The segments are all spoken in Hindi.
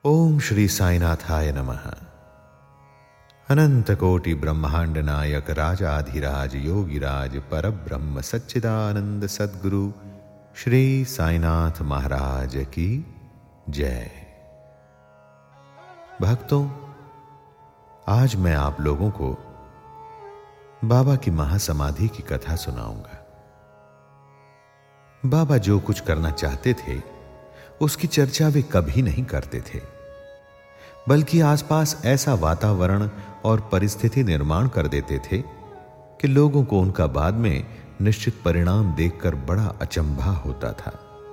ओम श्री साईनाथाय नमः। अनंत कोटि ब्रह्मांड नायक राजाधिराज योगिराज परब्रह्म सच्चिदानंद सद्गुरु श्री साईनाथ महाराज की जय। भक्तों, आज मैं आप लोगों को बाबा की महासमाधि की कथा सुनाऊंगा। बाबा जो कुछ करना चाहते थे उसकी चर्चा वे कभी नहीं करते थे, बल्कि आसपास ऐसा वातावरण और परिस्थिति निर्माण कर देते थे कि लोगों को उनका बाद में निश्चित परिणाम देखकर बड़ा अचंभा होता था।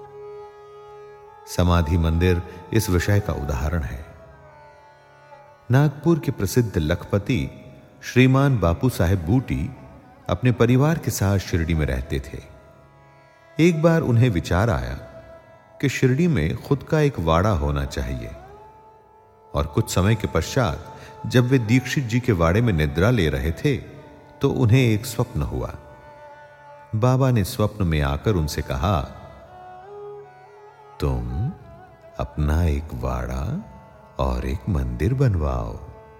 समाधि मंदिर इस विषय का उदाहरण है। नागपुर के प्रसिद्ध लखपति श्रीमान बापू साहेब बूटी अपने परिवार के साथ शिरडी में रहते थे। एक बार उन्हें विचार आया कि शिरडी में खुद का एक वाड़ा होना चाहिए, और कुछ समय के पश्चात जब वे दीक्षित जी के वाड़े में निद्रा ले रहे थे तो उन्हें एक स्वप्न हुआ। बाबा ने स्वप्न में आकर उनसे कहा, तुम अपना एक वाड़ा और एक मंदिर बनवाओ।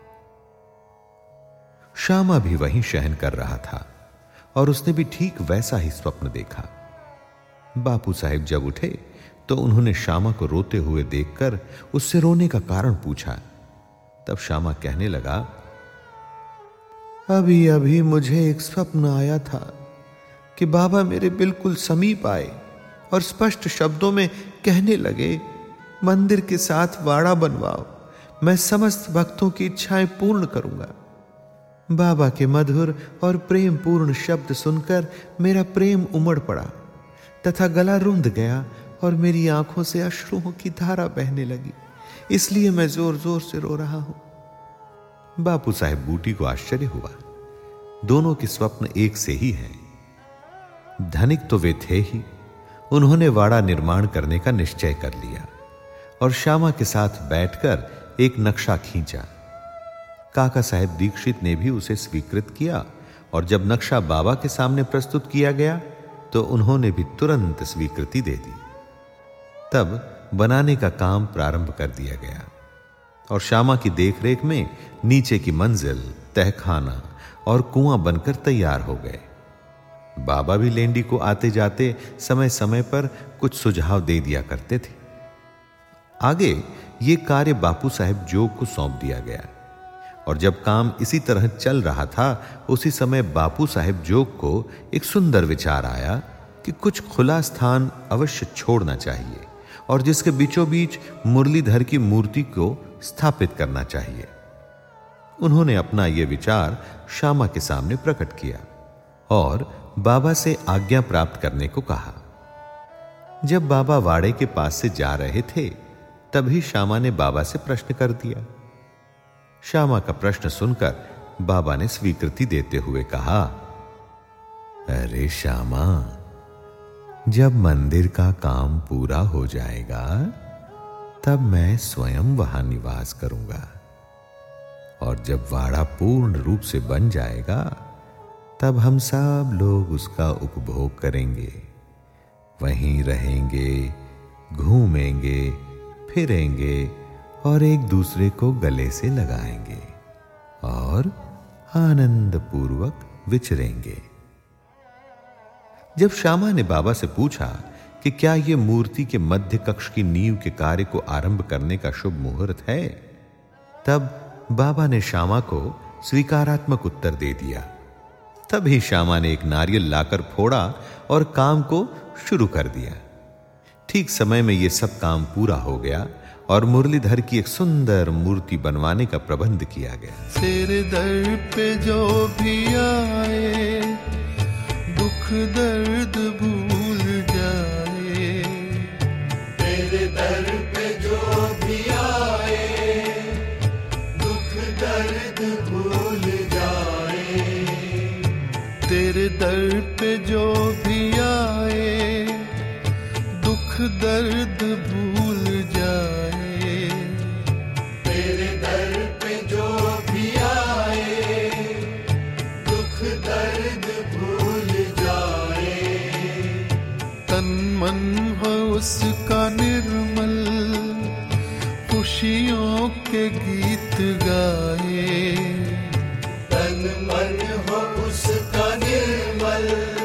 श्यामा भी वहीं शयन कर रहा था और उसने भी ठीक वैसा ही स्वप्न देखा। बापू साहेब जब उठे तो उन्होंने श्यामा को रोते हुए देखकर उससे रोने का कारण पूछा। तब श्यामा कहने लगा, अभी अभी मुझे एक स्वप्न आया था कि बाबा मेरे बिल्कुल समीप आए और स्पष्ट शब्दों में कहने लगे, मंदिर के साथ वाड़ा बनवाओ, मैं समस्त भक्तों की इच्छाएं पूर्ण करूंगा। बाबा के मधुर और प्रेम पूर्ण शब्द सुनकर मेरा प्रेम उमड़ पड़ा तथा गला रुंध गया और मेरी आंखों से अश्रुओं की धारा बहने लगी, इसलिए मैं जोर जोर से रो रहा हूं। बापू साहेब बूटी को आश्चर्य हुआ। दोनों के स्वप्न एक से ही हैं। धनिक तो वे थे ही। उन्होंने वाड़ा निर्माण करने का निश्चय कर लिया और श्यामा के साथ बैठकर एक नक्शा खींचा। काका साहेब दीक्षित ने भी उसे स्वीकृत किया और जब नक्शा बाबा के सामने प्रस्तुत किया गया तो उन्होंने भी तुरंत स्वीकृति दे दी। तब बनाने का काम प्रारंभ कर दिया गया और श्यामा की देखरेख में नीचे की मंजिल, तहखाना और कुआं बनकर तैयार हो गए। बाबा भी लेंडी को आते जाते समय समय पर कुछ सुझाव दे दिया करते थे। आगे ये कार्य बापू साहेब जोग को सौंप दिया गया और जब काम इसी तरह चल रहा था उसी समय बापू साहेब जोग को एक सुंदर विचार आया कि कुछ खुला स्थान अवश्य छोड़ना चाहिए और जिसके बीचों बीच मुरलीधर की मूर्ति को स्थापित करना चाहिए। उन्होंने अपना यह विचार श्यामा के सामने प्रकट किया और बाबा से आज्ञा प्राप्त करने को कहा। जब बाबा वाड़े के पास से जा रहे थे तभी श्यामा ने बाबा से प्रश्न कर दिया। श्यामा का प्रश्न सुनकर बाबा ने स्वीकृति देते हुए कहा, अरे श्यामा, जब मंदिर का काम पूरा हो जाएगा तब मैं स्वयं वहां निवास करूंगा और जब वाड़ा पूर्ण रूप से बन जाएगा तब हम सब लोग उसका उपभोग करेंगे, वहीं रहेंगे, घूमेंगे, फिरेंगे और एक दूसरे को गले से लगाएंगे और आनंद पूर्वक विचरेंगे। जब श्यामा ने बाबा से पूछा कि क्या यह मूर्ति के मध्य कक्ष की नींव के कार्य को आरंभ करने का शुभ मुहूर्त है, तब बाबा ने श्यामा को स्वीकारात्मक उत्तर दे दिया। तभी श्यामा ने एक नारियल लाकर फोड़ा और काम को शुरू कर दिया। ठीक समय में यह सब काम पूरा हो गया और मुरलीधर की एक सुंदर मूर्ति बनवाने का प्रबंध किया गया। तेरे दर पे जो भी आए दुख दर्द भूल जाए, तेरे दर पे जो भी आए दुख दर्द भूल जाए, तेरे दर पे जो भी आए दुख दर्द भूल जाए, तेरे दर पे जो भी आए दुख दर्द भूल जाए। खुशियों के गीत गाए। तन मन हो उसका निर्मल,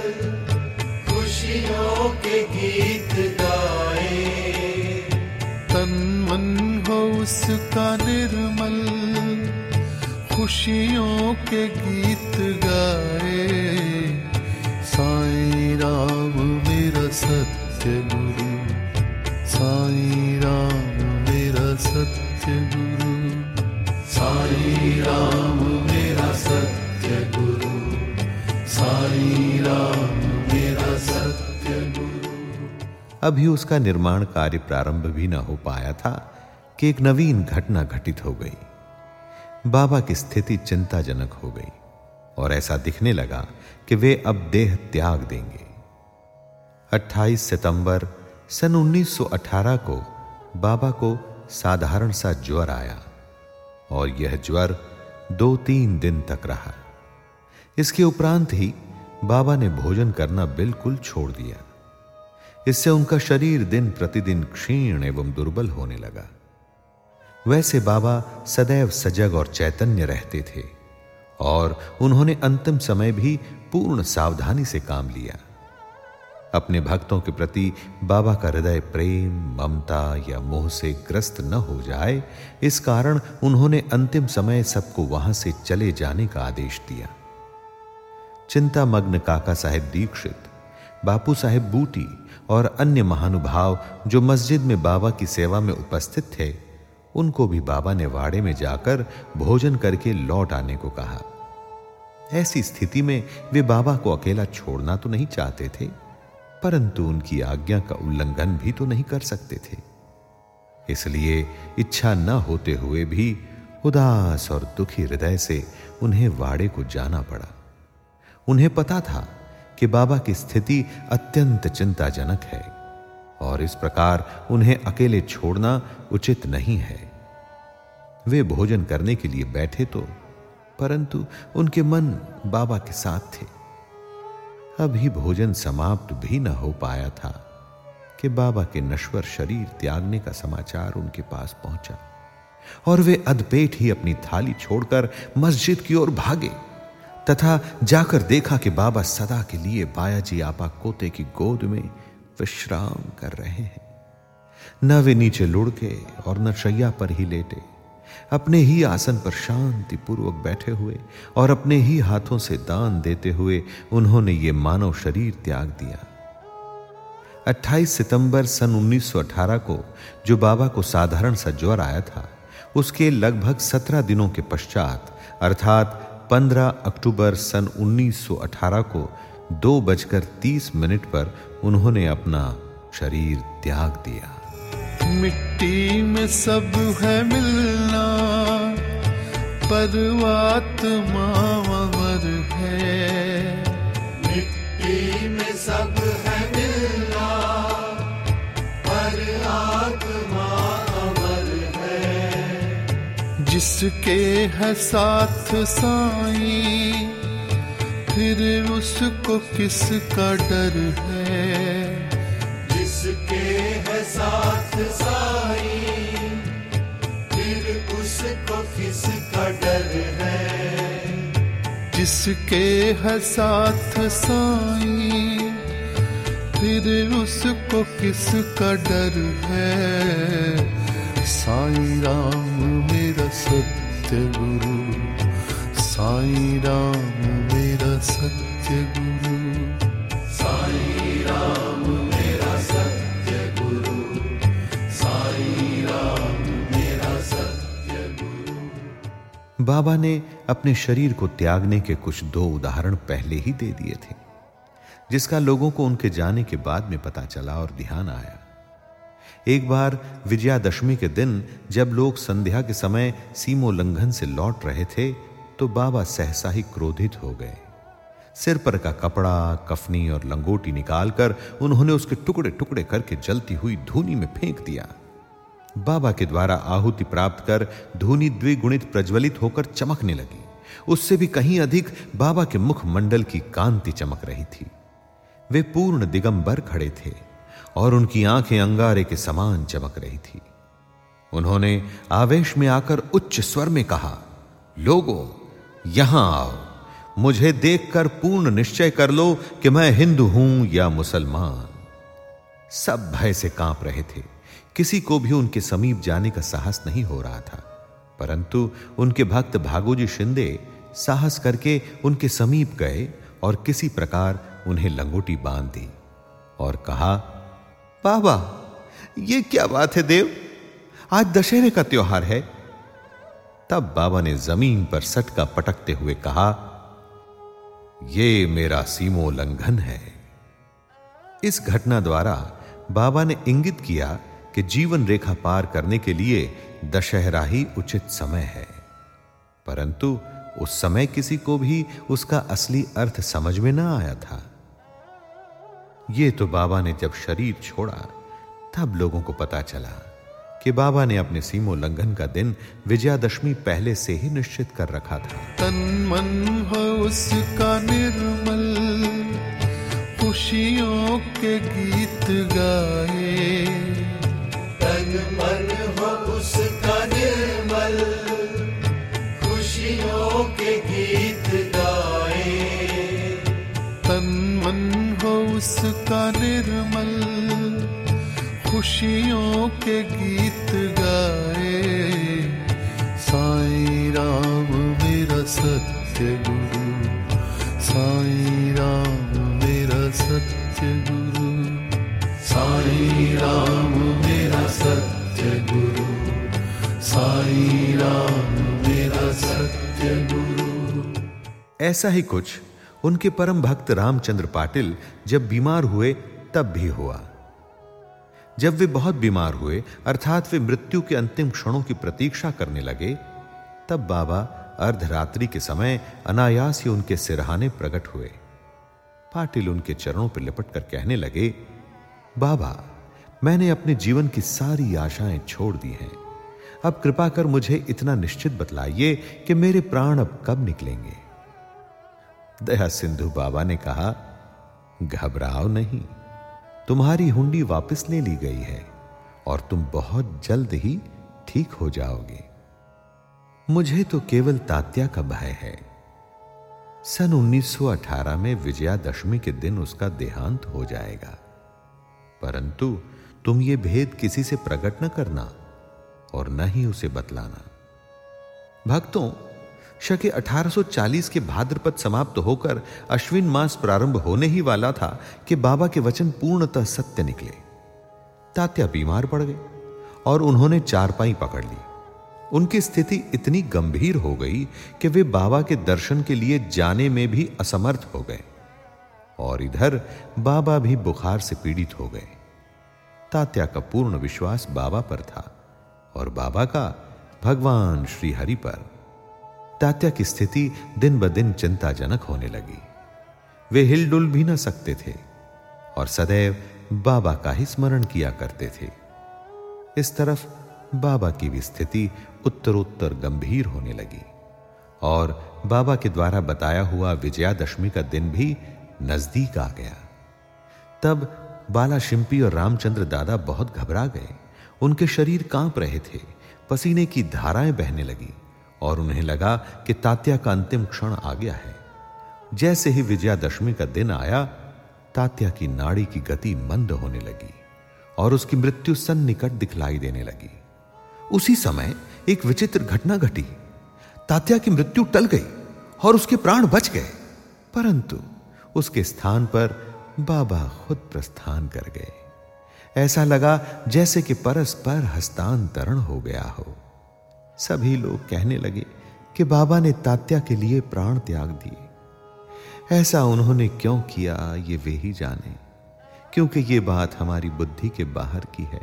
खुशियों के गीत गाए। तन मन हो उसका निर्मल, खुशियों के गीत गाए। साईं राम मेरा सत्य गुरु, साईं राम मेरा सत्य गुरु, साईं राम मेरा सत्य गुरु, साईं राम मेरा सत्य गुरु। अभी उसका निर्माण कार्य प्रारंभ भी न हो पाया था कि एक नवीन घटना घटित हो गई। बाबा की स्थिति चिंताजनक हो गई और ऐसा दिखने लगा कि वे अब देह त्याग देंगे। 28 सितंबर सन 1918 को बाबा को साधारण सा ज्वर आया और यह ज्वर 2-3 दिन तक रहा। इसके उपरांत ही बाबा ने भोजन करना बिल्कुल छोड़ दिया। इससे उनका शरीर दिन प्रतिदिन क्षीण एवं दुर्बल होने लगा। वैसे बाबा सदैव सजग और चैतन्य रहते थे और उन्होंने अंतिम समय भी पूर्ण सावधानी से काम लिया। अपने भक्तों के प्रति बाबा का हृदय प्रेम, ममता या मोह से ग्रस्त न हो जाए, इस कारण उन्होंने अंतिम समय सबको वहां से चले जाने का आदेश दिया। चिंतामग्न काका साहेब दीक्षित, बापू साहेब बूटी और अन्य महानुभाव जो मस्जिद में बाबा की सेवा में उपस्थित थे, उनको भी बाबा ने वाड़े में जाकर भोजन करके लौट आने को कहा। ऐसी स्थिति में वे बाबा को अकेला छोड़ना तो नहीं चाहते थे, परंतु उनकी आज्ञा का उल्लंघन भी तो नहीं कर सकते थे। इसलिए इच्छा न होते हुए भी उदास और दुखी हृदय से उन्हें वाड़े को जाना पड़ा। उन्हें पता था कि बाबा की स्थिति अत्यंत चिंताजनक है और इस प्रकार उन्हें अकेले छोड़ना उचित नहीं है। वे भोजन करने के लिए बैठे तो, परंतु उनके मन बाबा के साथ थे। अभी भोजन समाप्त भी न हो पाया था कि बाबा के नश्वर शरीर त्यागने का समाचार उनके पास पहुंचा और वे अधपेट ही अपनी थाली छोड़कर मस्जिद की ओर भागे तथा जाकर देखा कि बाबा सदा के लिए बायाजी आपा कोते की गोद में विश्राम कर रहे हैं। न वे नीचे लुढ़के और न शैया पर ही लेटे, अपने ही आसन पर शांति पूर्वक बैठे हुए और अपने ही हाथों से दान देते हुए उन्होंने ये मानव शरीर त्याग दिया। 28 सितंबर सन 1918 को जो बाबा को साधारण सा ज्वर आया था, उसके लगभग 17 दिनों के पश्चात अर्थात 15 अक्टूबर सन 1918 को 2:30 पर उन्होंने अपना शरीर त्याग दिया। मिट्टी में सब है मिलना, पर आत्मा अमर है। मिट्टी में सब है मिलना, पर आत्मा अमर है। जिसके है साथ साईं, फिर उसको किसका डर है। जिसके है साथ साईं, फिर उसको किसका डर है। जिसके है साथ साईं, फिर उसको किसका डर है। साईं राम मेरा सत्य गुरु, साईं राम मेरा सत्य गुरु, साईं राम मेरा सत्य गुरु, साईं राम मेरा सत्य गुरु। बाबा ने अपने शरीर को त्यागने के कुछ 2 उदाहरण पहले ही दे दिए थे, जिसका लोगों को उनके जाने के बाद में पता चला और ध्यान आया। एक बार विजयादशमी के दिन जब लोग संध्या के समय सीमोल्लंघन से लौट रहे थे, तो बाबा सहसा ही क्रोधित हो गए। सिर पर का कपड़ा, कफनी और लंगोटी निकालकर उन्होंने उसके टुकड़े टुकड़े करके जलती हुई धूनी में फेंक दिया। बाबा के द्वारा आहुति प्राप्त कर धूनी द्विगुणित प्रज्वलित होकर चमकने लगी। उससे भी कहीं अधिक बाबा के मुखमंडल की कांति चमक रही थी। वे पूर्ण दिगंबर खड़े थे और उनकी आंखें अंगारे के समान चमक रही थी। उन्होंने आवेश में आकर उच्च स्वर में कहा, लोगों, यहां आओ। मुझे देखकर पूर्ण निश्चय कर लो कि मैं हिंदू हूं या मुसलमान। सब भय से कांप रहे थे। किसी को भी उनके समीप जाने का साहस नहीं हो रहा था, परंतु उनके भक्त भागोजी शिंदे साहस करके उनके समीप गए और किसी प्रकार उन्हें लंगोटी बांध दी और कहा, बाबा, ये क्या बात है देव, आज दशहरे का त्योहार है। तब बाबा ने जमीन पर सटका पटकते हुए कहा, ये मेरा सीमोल्लंघन है। इस घटना द्वारा बाबा ने इंगित किया कि जीवन रेखा पार करने के लिए दशहरा ही उचित समय है, परंतु उस समय किसी को भी उसका असली अर्थ समझ में ना आया था। ये तो बाबा ने जब शरीर छोड़ा तब लोगों को पता चला कि बाबा ने अपने सीमोल्लंघन का दिन विजयादशमी पहले से ही निश्चित कर रखा था। तन मन हो उसका निर्मल, खुशियों के गीत गाए। तन मन हो उसका निर्मल, खुशियों के गीत गाए। तन मन हो उसका निर्मल, खुशियों के गीत गाए। साईं राम मेरा सत्य गुरु, साईं राम मेरा सत्य गुरु, साईं राम मेरा सत्य गुरु, साईं राम मेरा सत्य गुरु। ऐसा ही कुछ उनके परम भक्त रामचंद्र पाटिल जब बीमार हुए तब भी हुआ। जब वे बहुत बीमार हुए, अर्थात वे मृत्यु के अंतिम क्षणों की प्रतीक्षा करने लगे, तब बाबा अर्धरात्रि के समय अनायास ही उनके सिरहाने प्रकट हुए। पाटिल उनके चरणों पर लिपट कर कहने लगे, बाबा, मैंने अपने जीवन की सारी आशाएं छोड़ दी हैं। अब कृपा कर मुझे इतना निश्चित बतलाइए कि मेरे प्राण अब कब निकलेंगे। दया सिंधु बाबा ने कहा, घबराओ नहीं, तुम्हारी हुंडी वापस ले ली गई है और तुम बहुत जल्द ही ठीक हो जाओगे। मुझे तो केवल तात्या का भय है। सन 1918 में विजयादशमी के दिन उसका देहांत हो जाएगा, परंतु तुम ये भेद किसी से प्रकट न करना और न ही उसे बतलाना। भक्तों, शके 1840 के भाद्रपद समाप्त होकर अश्विन मास प्रारंभ होने ही वाला था कि बाबा के वचन पूर्णतः सत्य निकले। तात्या बीमार पड़ गए और उन्होंने चारपाई पकड़ ली। उनकी स्थिति इतनी गंभीर हो गई कि वे बाबा के दर्शन के लिए जाने में भी असमर्थ हो गए और इधर बाबा भी बुखार से पीड़ित हो गए। तात्या का पूर्ण विश्वास बाबा पर था और बाबा का भगवान श्री हरि पर। तात्या की स्थिति दिन ब दिन चिंताजनक होने लगी। वे हिलडुल भी न सकते थे और सदैव बाबा का ही स्मरण किया करते थे। इस तरफ बाबा की भी स्थिति उत्तरोत्तर गंभीर होने लगी और बाबा के द्वारा बताया हुआ विजयादशमी का दिन भी नजदीक आ गया। तब बाला शिंपी और रामचंद्र दादा बहुत घबरा गए। उनके शरीर कांप रहे थे, पसीने की धाराएं बहने लगी और उन्हें लगा कि तात्या का अंतिम क्षण आ गया है। जैसे ही विजयादशमी का दिन आया, तात्या की नाड़ी की गति मंद होने लगी और उसकी मृत्यु सन्निकट दिखलाई देने लगी। उसी समय एक विचित्र घटना घटी। तात्या की मृत्यु टल गई और उसके प्राण बच गए, परंतु उसके स्थान पर बाबा खुद प्रस्थान कर गए। ऐसा लगा जैसे कि परस्पर हस्तांतरण हो गया हो। सभी लोग कहने लगे कि बाबा ने तात्या के लिए प्राण त्याग दिए। ऐसा उन्होंने क्यों किया ये वे ही जाने, क्योंकि ये बात हमारी बुद्धि के बाहर की है।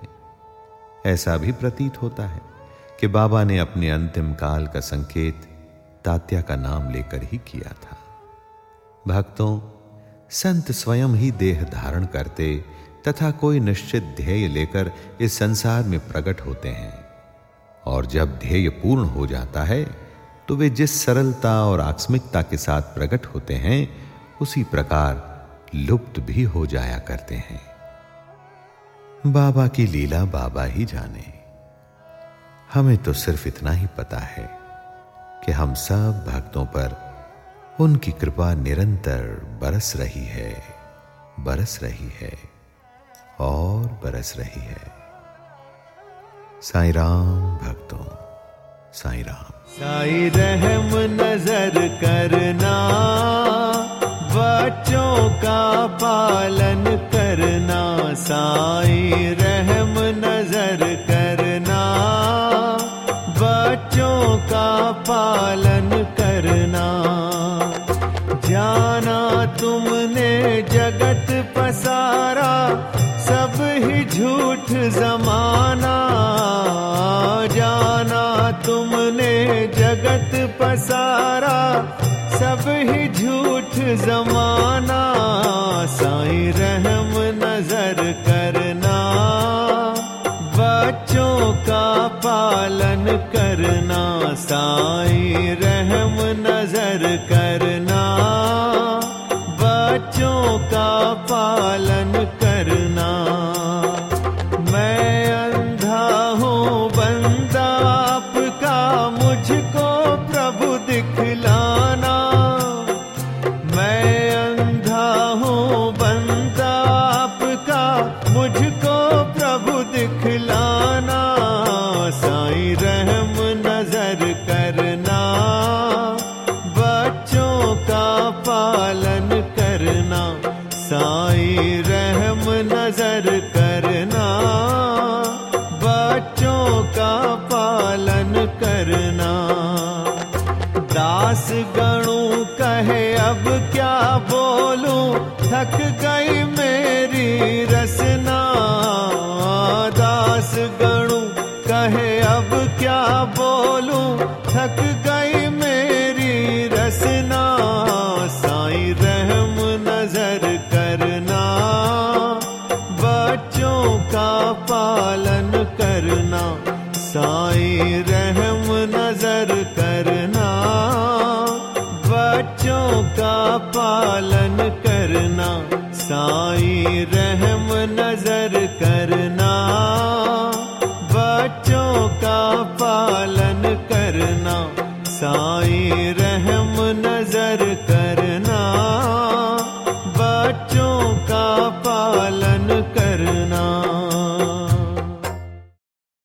ऐसा भी प्रतीत होता है कि बाबा ने अपने अंतिम काल का संकेत तात्या का नाम लेकर ही किया था। भक्तों, संत स्वयं ही देह धारण करते तथा कोई निश्चित ध्येय लेकर इस संसार में प्रकट होते हैं और जब ध्येय पूर्ण हो जाता है तो वे जिस सरलता और आकस्मिकता के साथ प्रकट होते हैं उसी प्रकार लुप्त भी हो जाया करते हैं। बाबा की लीला बाबा ही जाने। हमें तो सिर्फ इतना ही पता है कि हम सब भक्तों पर उनकी कृपा निरंतर बरस रही है और बरस रही है। साईं राम भक्तों, साईं राम। साईं रहम नजर करना, बच्चों का पालन करना। साईं रहम नजर करना, बच्चों का पालन करना। जाना तुमने जगत पसारा, सब ही झूठ जमाना। जाना तुमने जगत पसारा, सब ही झूठ जमाना। साईं रहम नजर करना, बच्चों का पालन करना। साईं रहम नजर करना, बच्चों का पालन करना। मैं अंधा हूँ बंदा आपका, मुझको प्रभु दिखलाना। मैं अंधा हूँ बंदा आपका, मुझको प्रभु दिखलाना। साईं रहम नजर करना, बच्चों का पालन करना। साईं रहम नजर करना, बच्चों का पालन करना। दास गणों कहे अब क्या बोलूं, थक गई मेरी रसना। दास गणों कहे अब क्या बोलूं, थक गई मेरी रसना। साईं रहम नजर करना, बच्चों का पालन करना। साईं रहम नजर करना, बच्चों का पालन करना। साईं रहम नजर करना, बच्चों का पालन करना। साईं